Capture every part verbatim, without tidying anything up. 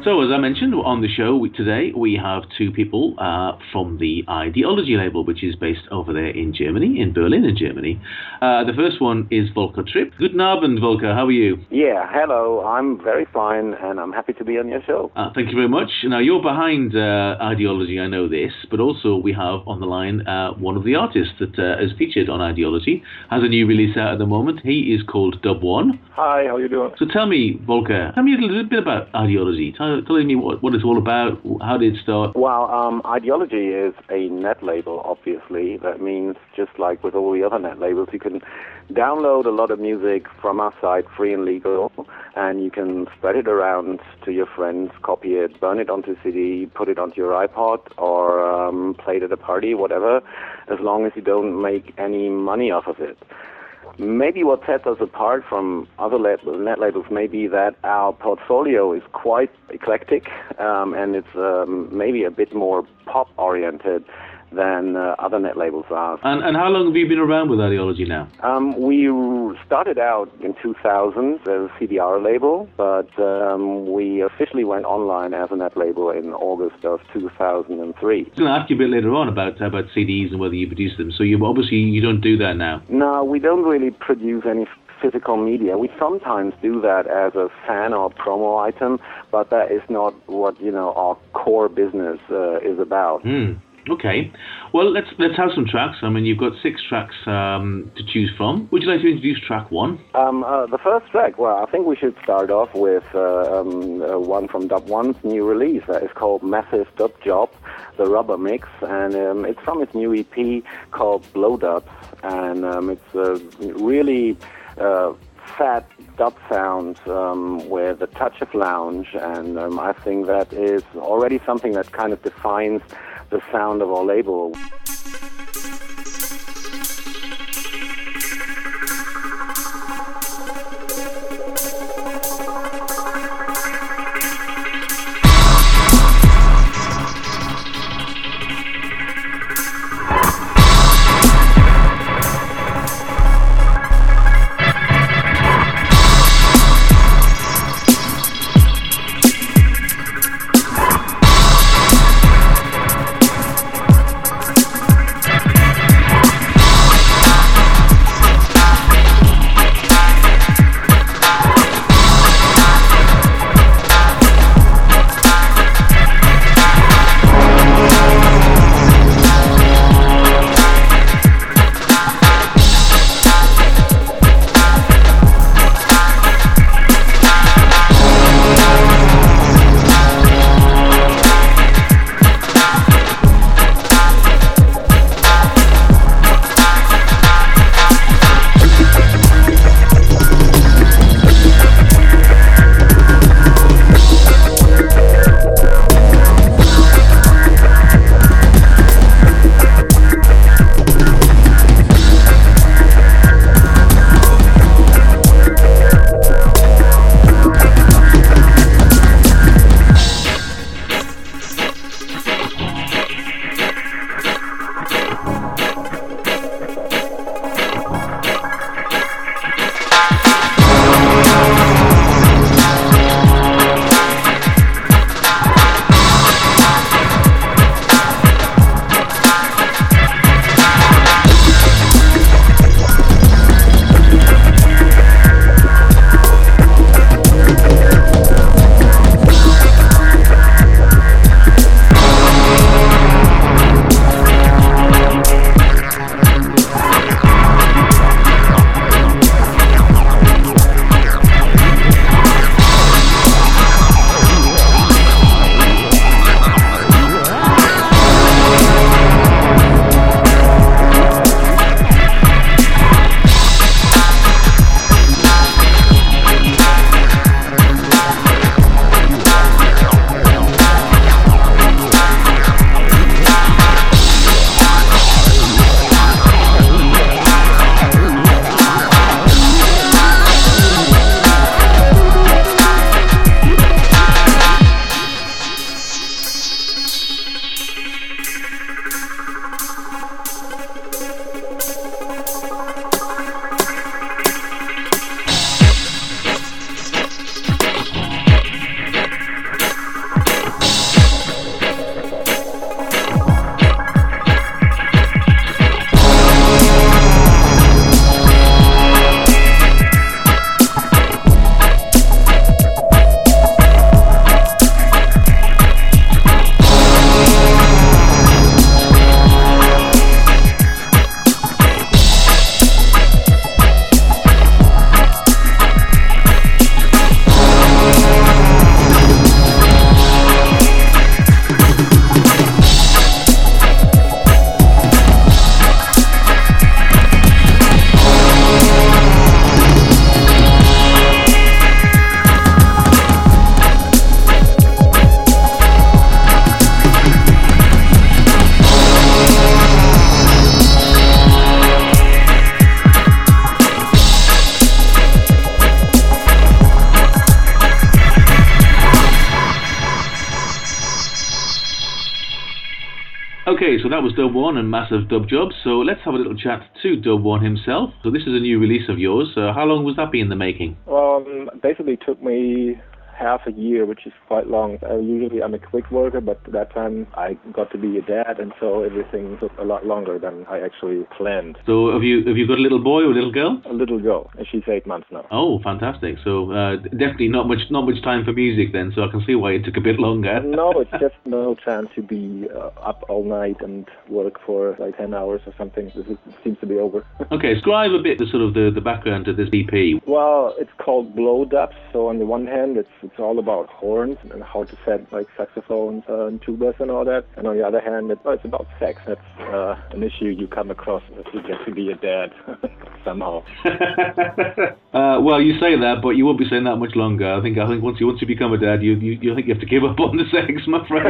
So, as I mentioned on the show we, today, we have two people uh, from the Ideology label, which is based over there in Germany, in Berlin, in Germany. Uh, the first one is Volker Tripp. Guten Abend, Volker. How are you? Yeah, hello. I'm very fine, and I'm happy to be on your show. Uh, thank you very much. Now, you're behind uh, Ideology, I know this, but also we have on the line uh, one of the artists that uh, is featured on Ideology, has a new release out at the moment. He is called Dub One. Hi, how you doing? So tell me, Volker, tell me a little bit about Ideology. Tell, tell me what, what it's all about. How did it start? Well, um, Ideology is a net label, obviously. That means just like with all the other net labels, you can download a lot of music from our site, free and legal, and you can spread it around to your friends, copy it, burn it onto C D, put it onto your iPod, or um, play it at a party, whatever, as long as you don't make any money off of it. Maybe what sets us apart from other net labels may be that our portfolio is quite eclectic, um, and it's um, maybe a bit more pop-oriented than uh, other net labels are. And, and how long have you been around with Ideology now? Um, we started out in two thousand as a C D R label, but um, we officially went online as a net label in August of two thousand three. I was going to ask you a bit later on about about C Ds and whether you produce them. So you obviously you don't do that now. No, we don't really produce any physical media. We sometimes do that as a fan or promo item, but that is not what, you know, our core business uh, is about. Mm. Okay, well, let's let's have some tracks. I mean, you've got six tracks um, to choose from. Would you like to introduce track one? Um, uh, the first track, well, I think we should start off with uh, um, uh, one from Dub One's new release. Uh, it's called Massive Dub Job, the Rubber Mix, and um, it's from his new E P called Blow Dubs, and um, it's a really uh, fat dub sound um, with a touch of lounge, and um, I think that is already something that kind of defines the sound of our label. Okay, so that was Dub One and Massive Dub Jobs. So let's have a little chat to Dub One himself. So this is a new release of yours. Uh, how long was that been in the making? Um, basically took me half a year, which is quite long. I usually I'm a quick worker, but that time I got to be a dad, and so everything took a lot longer than I actually planned. So have you have you got a little boy or a little girl? A little girl, and she's eight months now. Oh, fantastic! So uh, definitely not much not much time for music then. So I can see why it took a bit longer. No, it's just no chance to be uh, up all night and work for like ten hours or something. This is, seems to be over. Okay, describe a bit the sort of the, the background to this E P. Well, it's called Blow Dubs. So on the one hand, it's it's all about horns and how to set like saxophones uh, and tubas and all that. And on the other hand, it, well, it's about sex. That's uh, an issue you come across if you get to be a dad somehow. uh, well, you say that, but you won't be saying that much longer. I think I think once you once you become a dad, you you, you think you have to give up on the sex, I'm afraid.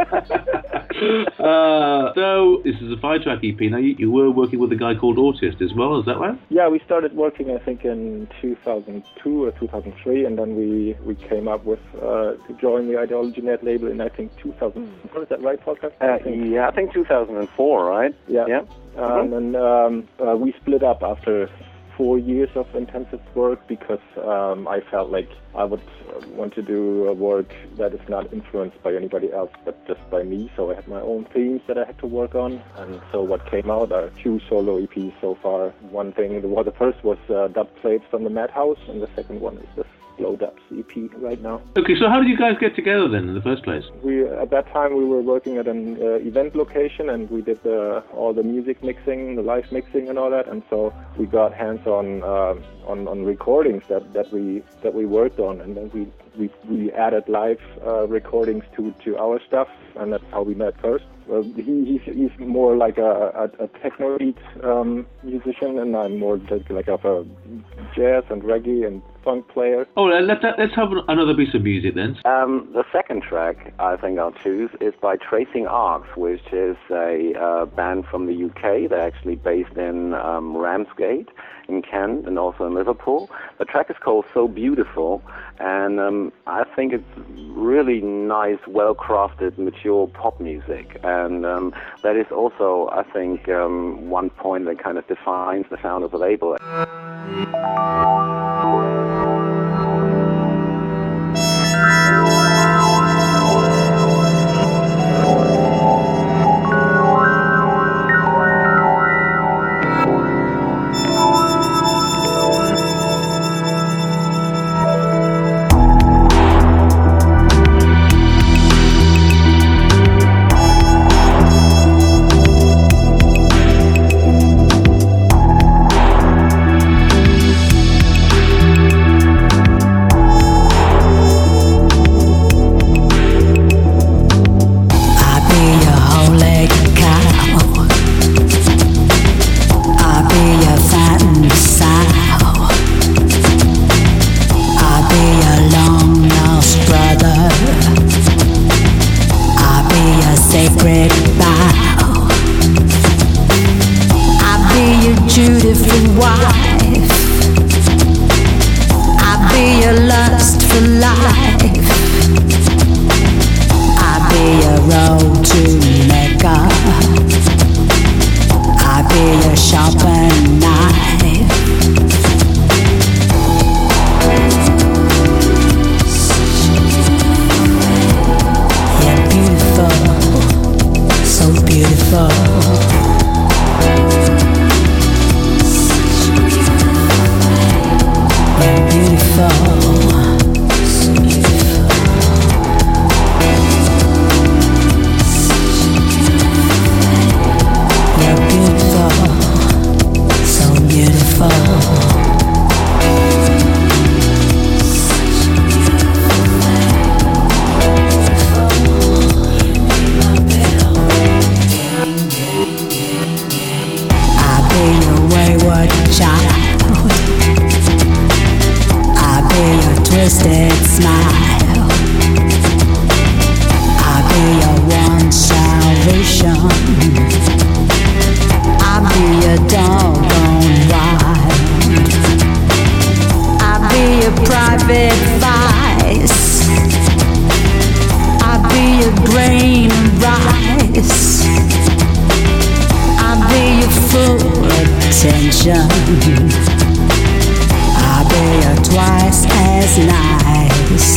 uh, so this is a five-track E P. Now you, you were working with a guy called Autist as well. Is that right? Yeah, we started working I think in two thousand two or two thousand three, and then we we came up with uh, to join the Ideology Net label in I think two thousand four. Is that right, Volker? Uh, I think. Yeah, I think two thousand four, right? Yeah. Yeah. Um, Mm-hmm. And um, uh, we split up after four years of intensive work because um, I felt like I would want to do a work that is not influenced by anybody else but just by me. So I had my own themes that I had to work on, and so what came out are two solo E Ps so far. One thing, well, the first was uh, Dub Plates from the Madhouse, and the second one is this Blow Dubs E P right now. Okay, so how did you guys get together then in the first place? We at that time we were working at an uh, event location, and we did the, all the music mixing, the live mixing, and all that. And so we got hands on uh, on on recordings that, that we that we worked on, and then we we, we added live uh, recordings to, to our stuff, and that's how we met first. Well, he, he's he's more like a, a, a techno beat um, musician, and I'm more like, like of a jazz and reggae and funk player. Oh, let, let, let's have another piece of music then. Um, the second track I think I'll choose is by Tracing Arcs, which is a uh, band from the U K. They're actually based in um, Ramsgate, in Kent, and also in Liverpool. The track is called So Beautiful, and um, I think it's really nice, well-crafted, mature pop music. And um, that is also, I think, um, one point that kind of defines the sound of the label. Brain and rice. full attention. I'll be twice as nice.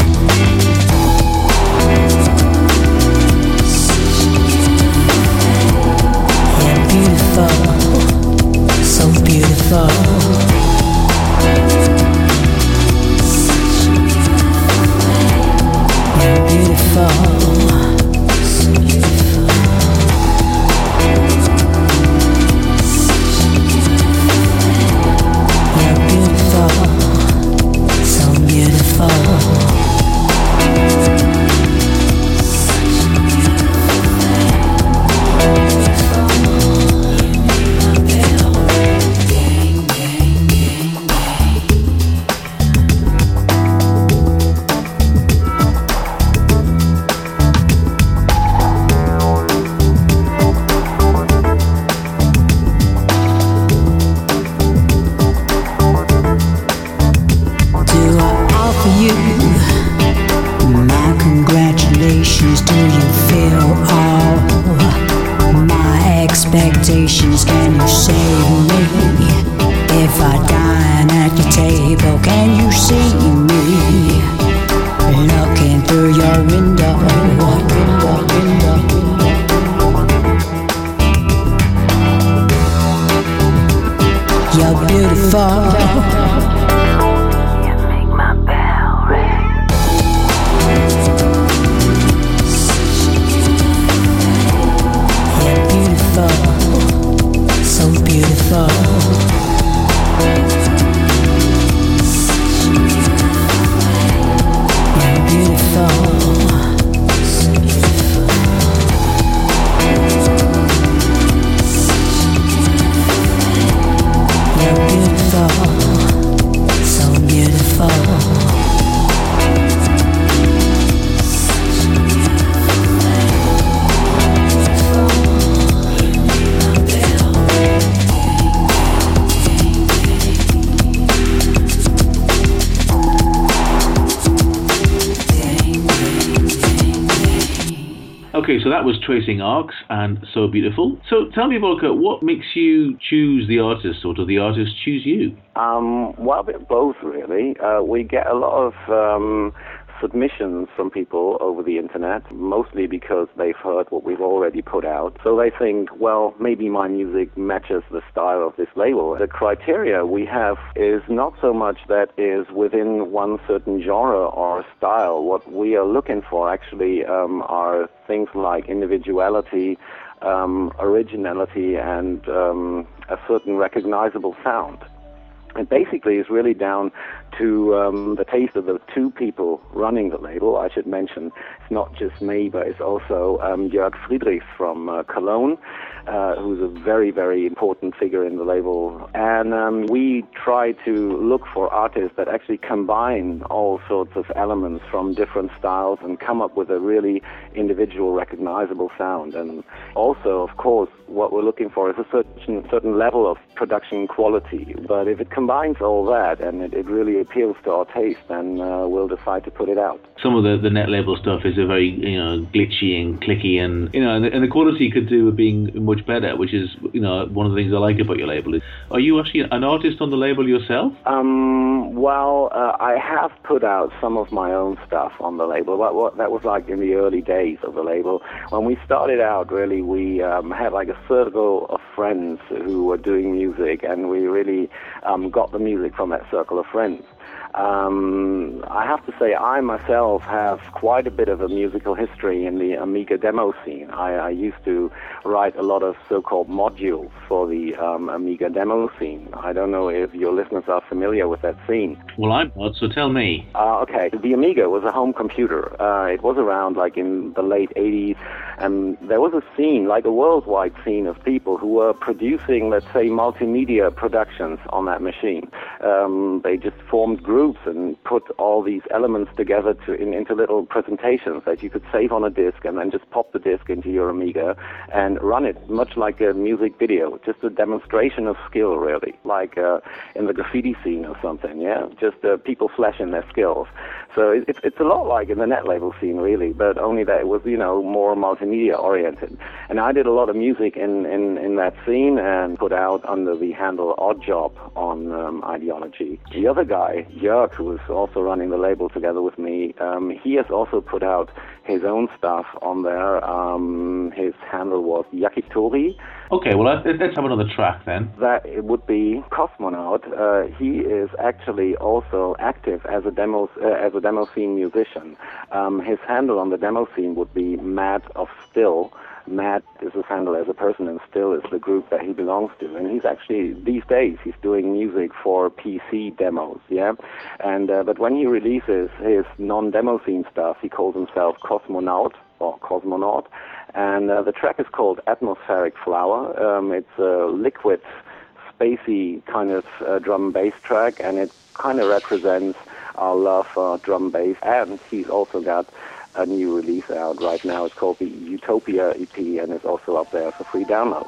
You're beautiful, so beautiful. You're beautiful. Expectations, can you save me? If I dine at your table, can you see me? Looking through your window, window, window. You're beautiful. So beautiful. You're beautiful. You're beautiful. So beautiful. Okay, so that was Tracing Arcs and So Beautiful. So tell me, Volker, what makes you choose the artist, or do the artists choose you? Um, well, a bit of both, really. Uh, we get a lot of um, submissions from people over the internet, mostly because they've heard what we've already put out. So they think, well, maybe my music matches the style of this label. The criteria we have is not so much that is within one certain genre or style. What we are looking for actually um, are things like individuality, um, originality, and um, a certain recognizable sound. It basically is really down to um, the taste of the two people running the label. I should mention it's not just me, but it's also um, Jörg Friedrichs from uh, Cologne, uh, who's a very, very important figure in the label. And um, we try to look for artists that actually combine all sorts of elements from different styles and come up with a really individual, recognizable sound. And also, of course, what we're looking for is a certain, certain level of production quality. But if it combines all that and it, it really appeals to our taste, then uh, we'll decide to put it out. Some of the, the net label stuff is a very, you know, glitchy and clicky, and you know, and the, and the quality could do with being much better, which is, you know, one of the things I like about your label. Is, are you actually an artist on the label yourself? Um, well, uh, I have put out some of my own stuff on the label. What, what that was like in the early days of the label. When we started out, really, we um, had like a circle of friends who were doing music, and we really um, got the music from that circle of friends. Um, I have to say, I myself have quite a bit of a musical history in the Amiga demo scene. I, I used to write a lot of so-called modules for the um, Amiga demo scene. I don't know if your listeners are familiar with that scene. Well, I'm not, so tell me. Uh, okay, the Amiga was a home computer. Uh, it was around like in the late eighties, and there was a scene, like a worldwide scene of people who were producing, let's say, multimedia productions on that machine. Um, they just formed groups and put all these elements together to in, into little presentations that you could save on a disc and then just pop the disc into your Amiga and run it, much like a music video, just a demonstration of skill, really, like uh, in the graffiti scene or something, yeah, just uh, people flashing their skills. So it, it's a lot like in the net label scene, really, but only that it was, you know, more multimedia multimedia oriented. And I did a lot of music in, in, in that scene and put out under the handle Oddjob on um, Ideology. The other guy, Jörg, who was also running the label together with me, um, he has also put out his own stuff on there. Um, his handle was Yakitori. Okay, well, let's, let's have another track then. That it would be Cosmonaut. Uh, he is actually also active as a demo uh, as a demo scene musician. Um, his handle on the demo scene would be Mad of Still. Mad is his handle as a person, and Still is the group that he belongs to. And he's actually, these days, he's doing music for P C demos, yeah? And uh, but when he releases his non-demo scene stuff, he calls himself Cosmonaut, or Cosmonaut. And uh, the track is called Atmospheric Flower. Um, it's a liquid, spacey kind of uh, drum and bass track, and it kind of represents our love for drum bass. And he's also got a new release out right now. It's called the Utopia E P, and it's also up there for free download.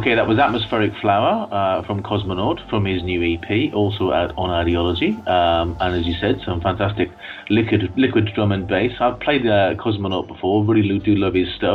Okay, that was Atmospheric Flower uh, from Cosmonaut, from his new E P, also out on Ideology. Um, and as you said, some fantastic liquid liquid drum and bass. I've played uh, Cosmonaut before, really do love his stuff.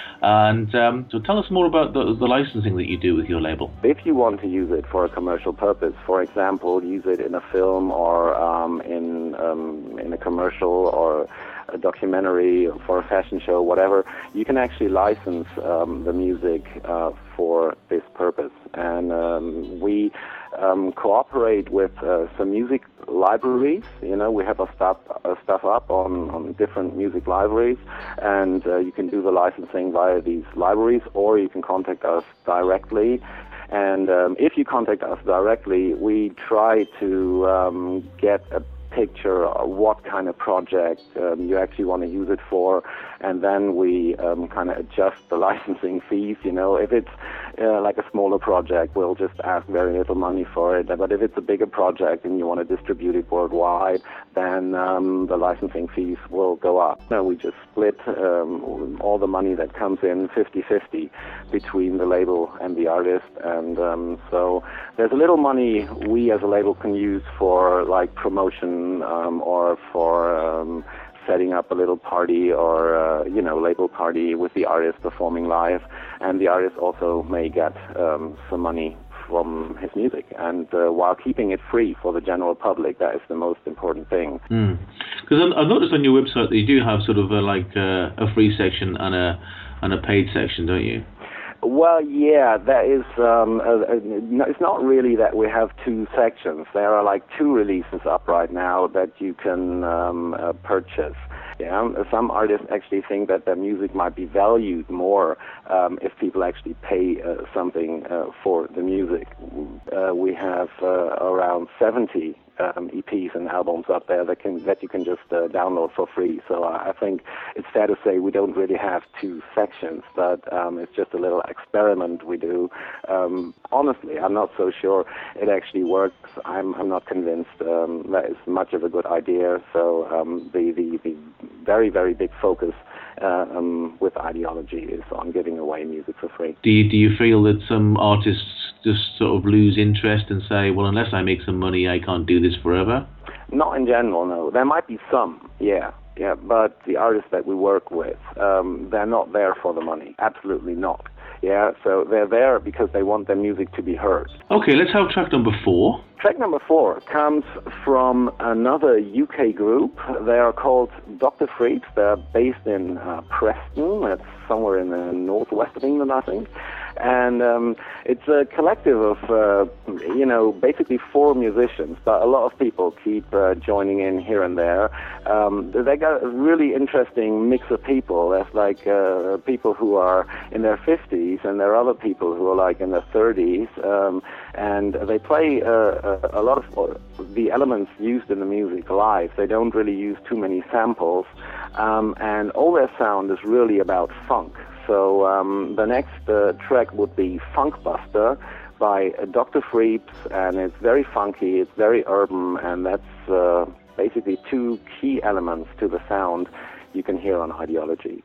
And um, so tell us more about the, the licensing that you do with your label. If you want to use it for a commercial purpose, for example, use it in a film or um, in um, in a commercial or a documentary for a fashion show, whatever, you can actually license um, the music uh, for this purpose. And um, we um, cooperate with uh, some music libraries. You know, we have our stuff, our stuff up on, on different music libraries, and uh, you can do the licensing via these libraries, or you can contact us directly. And um, if you contact us directly, we try to um, get a picture of what kind of project um, you actually want to use it for, and then we um, kind of adjust the licensing fees. You know, if it's uh, like a smaller project, we'll just ask very little money for it. But if it's a bigger project and you want to distribute it worldwide, then um, the licensing fees will go up. No, we just split um, all the money that comes in fifty-fifty between the label and the artist, and um, so there's a little money we as a label can use for like promotion um, or for um, setting up a little party or, uh, you know, label party with the artist performing live, and the artist also may get um, some money from his music, and uh, while keeping it free for the general public. That is the most important thing. Because mm. I've noticed on your website that you do have sort of a, like a, a free section and a and a paid section, don't you? Well, yeah, that is, um, uh, uh, it's not really that we have two sections. There are like two releases up right now that you can um, uh, purchase. Yeah, some artists actually think that their music might be valued more um, if people actually pay uh, something uh, for the music. Uh, we have uh, around seventy um, E Ps and albums up there that can that you can just uh, download for free. So uh, I think it's fair to say we don't really have two sections, but um, it's just a little experiment we do. Um, honestly, I'm not so sure it actually works. I'm I'm not convinced um, that is much of a good idea. So um, the the the very, very big focus uh, um, with Ideology is on giving away music for free. Do you, do you feel that some artists just sort of lose interest and say, well, unless I make some money, I can't do this forever? Not in general, no. There might be some, yeah. Yeah, but the artists that we work with, um, they're not there for the money. Absolutely not. Yeah, so they're there because they want their music to be heard. Okay, let's have track number four. Track number four comes from another U K group. They are called Doctor Freeps. They're based in uh, Preston. That's somewhere in the northwest of England, I think. And um, it's a collective of, uh, you know, basically four musicians, but a lot of people keep uh, joining in here and there. Um, they got a really interesting mix of people. There's like uh, people who are in their fifties, and there are other people who are like in their thirties, um, and they play uh, a, a lot of the elements used in the music live. They don't really use too many samples, um, and all their sound is really about funk. So um, the next uh, track would be Funk Buster by uh, Doctor Freeps, and it's very funky, it's very urban, and that's uh, basically two key elements to the sound you can hear on Ideology.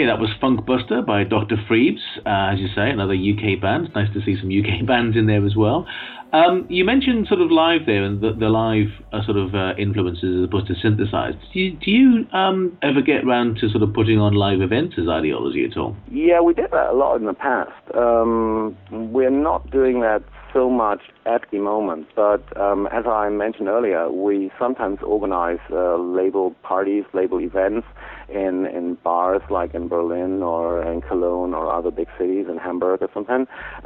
that was Funkbuster by Doctor Freebs, uh, as you say, another U K band. Nice to see some U K bands in there as well. Um, you mentioned sort of live there, and the, the live uh, sort of uh, influences as opposed to synthesized. Do you, do you um, ever get around to sort of putting on live events as Ideology at all? Yeah, we did that a lot in the past. Um, we're not doing that so much at the moment, but um, as I mentioned earlier, we sometimes organize uh, label parties, label events in, in bars like in Berlin or in Cologne or other big cities, in Hamburg or something,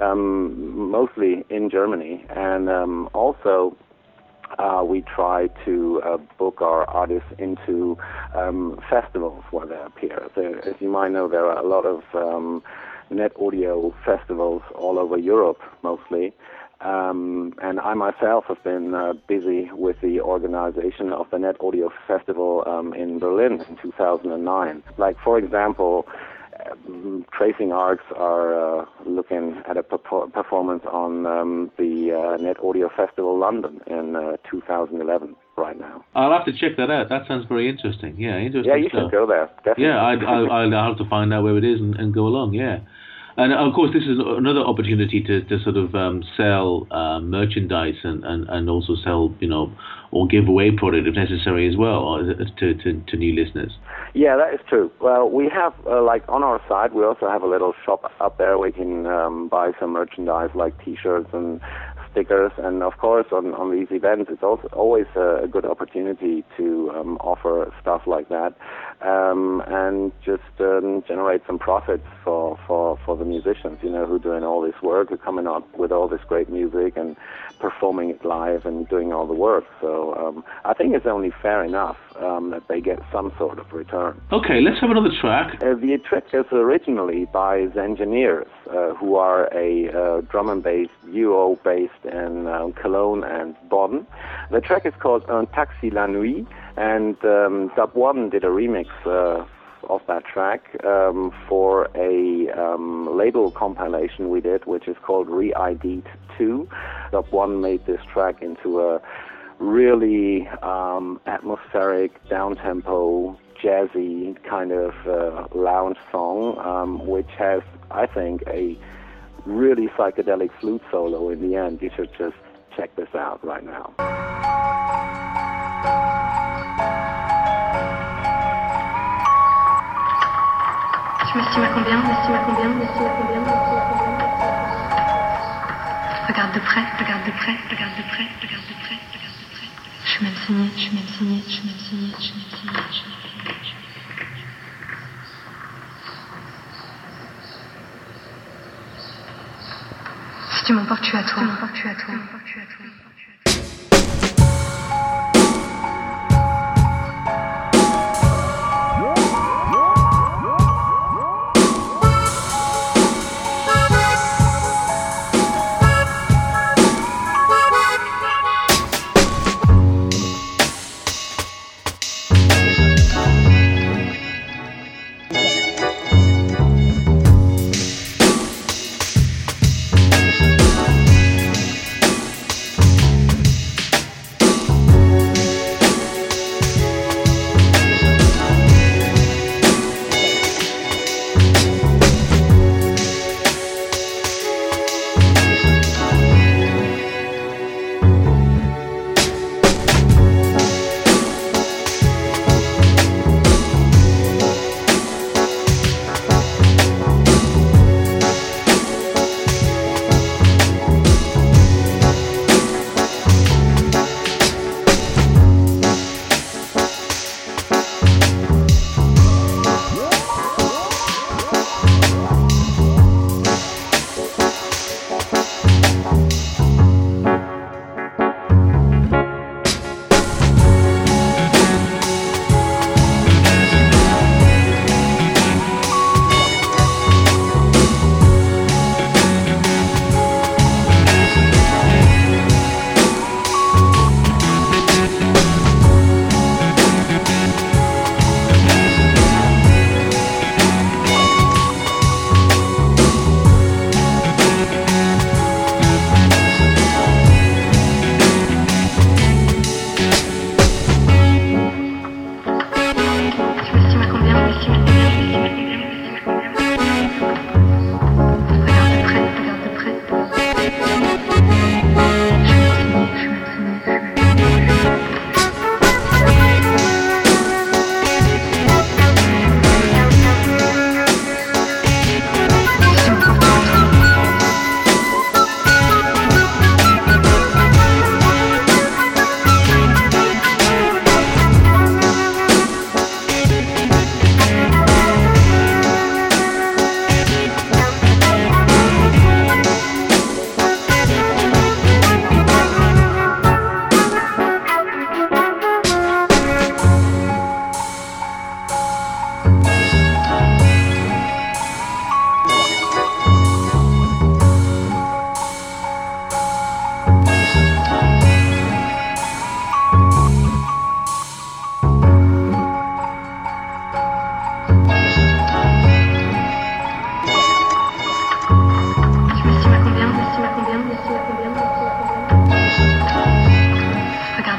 um, mostly in Germany. And um, also uh, we try to uh, book our artists into um, festivals where they appear. So, as you might know, there are a lot of um, net audio festivals all over Europe, mostly. Um, and I myself have been uh, busy with the organization of the Net Audio Festival um, in Berlin in two thousand nine. Like, for example, um, Tracing Arcs are uh, looking at a perfor- performance on um, the uh, Net Audio Festival London in uh, two thousand eleven right now. I'll have to check that out. That sounds very interesting. Yeah, interesting Yeah, you stuff. should go there, definitely. Yeah, I'd, I'll, I'll have to find out where it is and, and go along, yeah. And of course, this is another opportunity to, to sort of um, sell uh, merchandise and, and, and also sell, you know, or give away product if necessary as well, or to, to, to new listeners. Yeah, that is true. Well, we have, uh, like, on our site, we also have a little shop up there where you can um, buy some merchandise like T-shirts and stickers, and of course on, on these events it's also always a, a good opportunity to um, offer stuff like that um, and just um, generate some profits for, for, for the musicians, you know, who are doing all this work, who are coming up with all this great music and performing it live and doing all the work. So um, I think it's only fair enough um, that they get some sort of return. Okay, let's have another track. Uh, the track is originally by Zengineers, uh, who are a uh, drum and bass duo based in um, Cologne and Bonn. The track is called Un Taxi la Nuit, and um, Dub One did a remix uh, of that track um, for a um, label compilation we did, which is called Re-I D'd two. Dub One made this track into a really um, atmospheric, down-tempo, jazzy kind of uh, lounge song, um, which has, I think, a really psychedelic flute solo in the end. You should just check this out right now. Tu m'estimes à combien? M'estimes à combien? M'estimes à combien? Regarde de près, regarde de près, regarde de près, regarde de près, regarde de près. Je suis même signée, je suis même signée, je suis même signée, je suis même signée, je suis même signée. Si tu m'emportes, tu es à toi. Si tu m'emportes, tu es à toi. Si tu m'emportes, tu es à toi.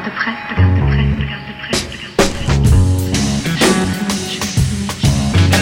Regarde de près, regarde de près, regarde de près, regarde de près. Je m'insigne, je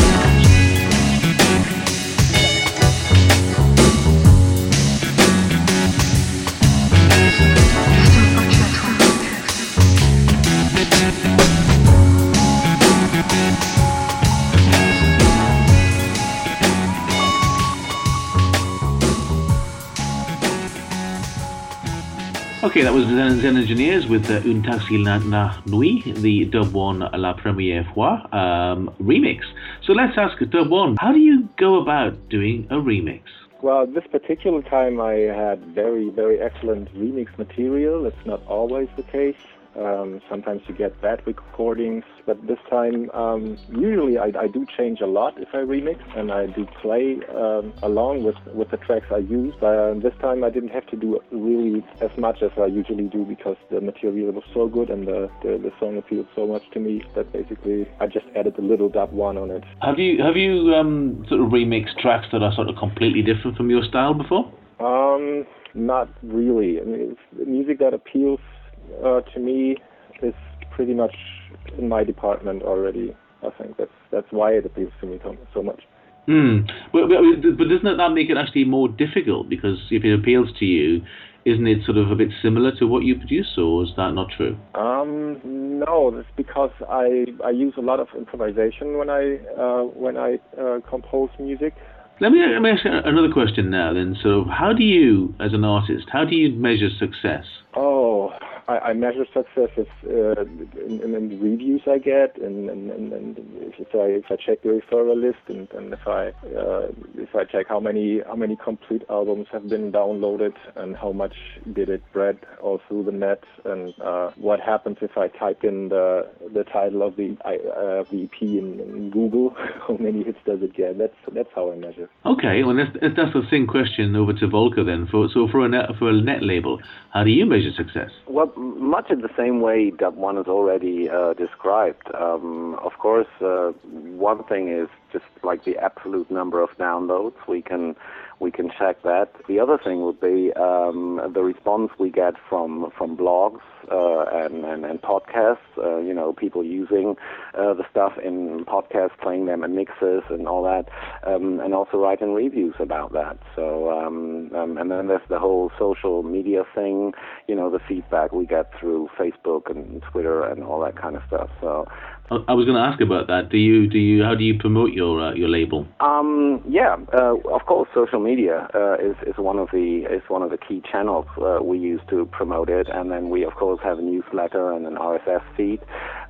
Okay, that was Zen, Zen Engineers with uh, Un Taxi La, La Nuit, the Dub One La Première Fois um, remix. So let's ask Dub One, how do you go about doing a remix? Well, this particular time I had very, very excellent remix material. It's not always the case. Um, sometimes you get bad recordings, but this time, um, usually I, I do change a lot if I remix, and I do play um, along with, with the tracks I use. But uh, this time I didn't have to do really as much as I usually do because the material was so good and the, the, the song appealed so much to me that basically I just added a little dub one on it. Have you have you um, sort of remixed tracks that are sort of completely different from your style before? Um, not really. I mean, it's music that appeals Uh, to me is pretty much in my department already. I think that's that's why it appeals to me so much. Mm. But, but, but doesn't that make it actually more difficult? Because if it appeals to you, isn't it sort of a bit similar to what you produce, or is that not true? Um, no, that's because I I use a lot of improvisation when I uh, when I uh, compose music. Let me, let me ask you another question now then. So how do you, as an artist, how do you measure success? Oh, I, I measure success if, uh, in, in, in the reviews I get, and, and, and, and if I if I check the referral list, and, and if I uh, if I check how many how many complete albums have been downloaded, and how much did it spread all through the net, and uh, what happens if I type in the the title of the uh, the E P in, in Google, how many hits does it get? That's that's how I measure. Okay, well that's that's the same question over to Volker then. For so for a net, for a net label, how do you measure success? Well, much in the same way Dub One has already uh, described. Um, of course, uh, one thing is just like the absolute number of downloads. We can we can check that. The other thing would be um, the response we get from from blogs uh, and, and and podcasts. Uh, you know, people using uh, the stuff in podcasts, playing them in mixes and all that, um, and also writing reviews about that. So um, um, and then there's the whole social media thing. You know, the feedback we get through Facebook and Twitter and all that kind of stuff. So. I was going to ask about that. Do you do you how do you promote your uh, your label? Um, yeah, uh, of course, social media uh, is is one of the is one of the key channels uh, we use to promote it, and then we of course have a newsletter and an R S S feed.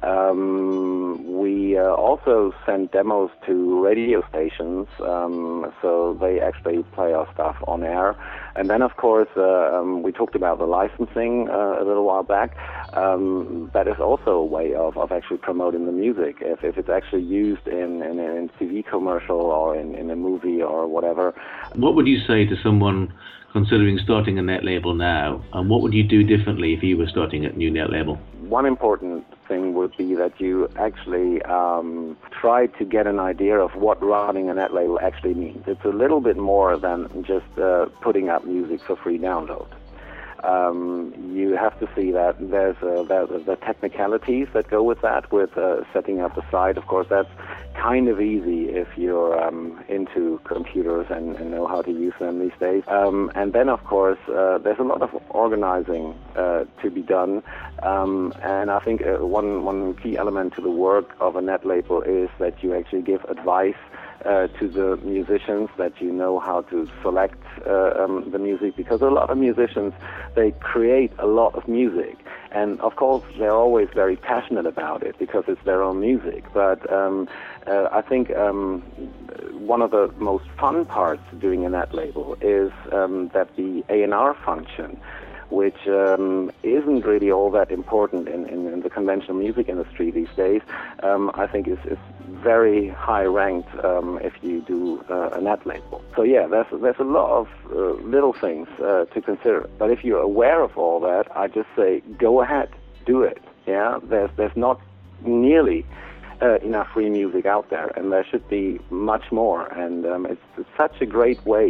Um, we uh, also send demos to radio stations, um, so they actually play our stuff on air. And then, of course, uh, um, we talked about the licensing uh, a little while back. Um, that is also a way of, of actually promoting the music. If, if it's actually used in, in, in a T V commercial or in, in a movie or whatever. What would you say to someone considering starting a net label now, and what would you do differently if you were starting a new net label? One important thing would be that you actually um, try to get an idea of what running a net label actually means. It's a little bit more than just uh, putting up music for free download. Um, you have to see that there's uh, the, the technicalities that go with that, with uh, setting up the site. Of course, that's kind of easy if you're um, into computers and, and know how to use them these days. Um, and then, of course, uh, there's a lot of organizing uh, to be done. Um, and I think uh, one one key element to the work of a net label is that you actually give advice Uh, to the musicians, that you know how to select uh, um, the music, because a lot of musicians, they create a lot of music, and of course they're always very passionate about it because it's their own music. But um, uh, I think um, one of the most fun parts doing a net label is um, that the A and R function, which um, isn't really all that important in, in, in the conventional music industry these days, um, I think is, is very high ranked um, if you do uh, a net label. So yeah, there's, there's a lot of uh, little things uh, to consider. But if you're aware of all that, I just say, go ahead, do it. Yeah, there's, there's not nearly uh, enough free music out there, and there should be much more. And um, it's, it's such a great way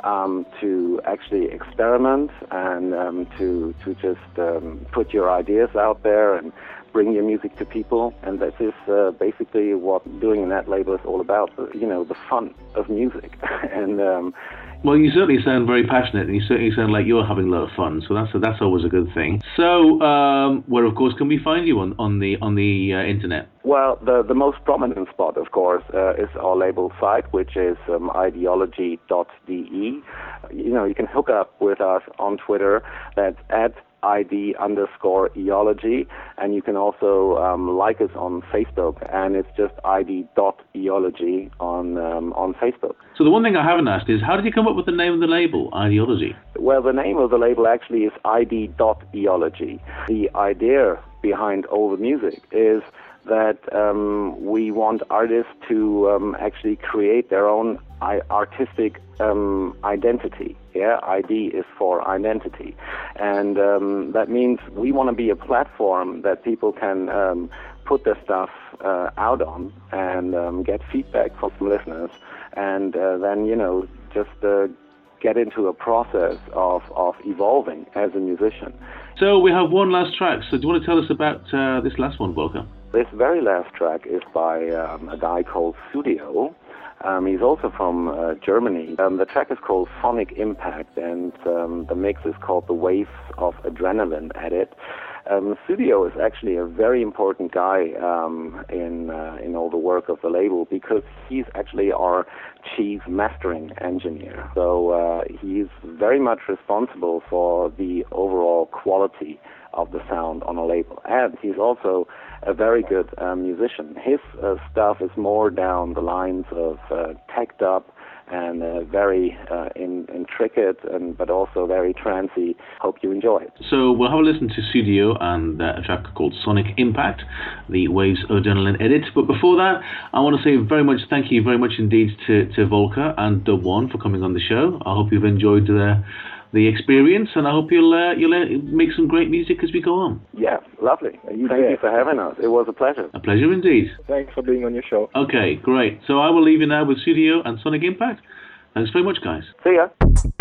um, to actually experiment and um, to to just um, put your ideas out there and bring your music to people. And this is uh, basically what doing a net label is all about, you know, the fun of music. and um, Well, you certainly sound very passionate, and you certainly sound like you're having a lot of fun. So that's that's always a good thing. So, um, where of course can we find you on on the on the uh, internet? Well, the the most prominent spot, of course, uh, is our label site, which is um, ideology dot d e. You know, you can hook up with us on Twitter. That's at id underscore eology, and you can also um, like us on Facebook, and it's just id dot eology on um, on Facebook. So the one thing I haven't asked is, how did you come up with the name of the label, Ideology? Well, the name of the label actually is id dot eology. The idea behind all the music is that um, we want artists to um, actually create their own I- artistic um, identity. Yeah, I D is for identity. And um, that means we want to be a platform that people can um, put their stuff uh, out on and um, get feedback from listeners, and uh, then, you know, just uh, get into a process of, of evolving as a musician. So we have one last track. So do you want to tell us about uh, this last one, Volker? This very last track is by um, a guy called Studio. Um, he's also from uh, Germany. Um, the track is called Sonic Impact, and um, the mix is called The Waves of Adrenaline Edit. Um, Studio is actually a very important guy um, in uh, in all the work of the label, because he's actually our chief mastering engineer. So uh, he's very much responsible for the overall quality of the sound on a label. And he's also a very good uh, musician. His uh, stuff is more down the lines of uh, teched up and uh, very uh, in, intricate, and but also very trancy. Hope you enjoy it. So we'll have a listen to Studio and uh, a track called Sonic Impact, the Waves of Adrenaline edit. But before that, I want to say very much thank you very much indeed to, to Volker and Dub One for coming on the show. I hope you've enjoyed the the experience, and I hope you'll uh, you'll uh, make some great music as we go on. Yeah, lovely. You Thank bet. you for having us. It was a pleasure. A pleasure indeed. Thanks for being on your show. Okay, great. So I will leave you now with Studio and Sonic Impact. Thanks very much, guys. See ya.